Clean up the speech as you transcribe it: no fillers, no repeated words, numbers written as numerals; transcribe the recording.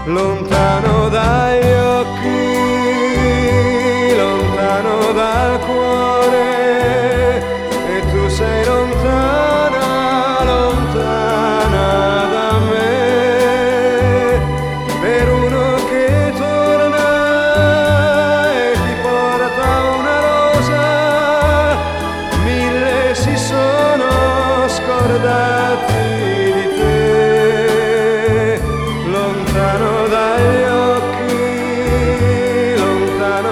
lontano dagli occhi, lontano dal cuore, e tu sei lontana, lontana da me, per uno che torna e ti porta una rosa, mille si sono scordati.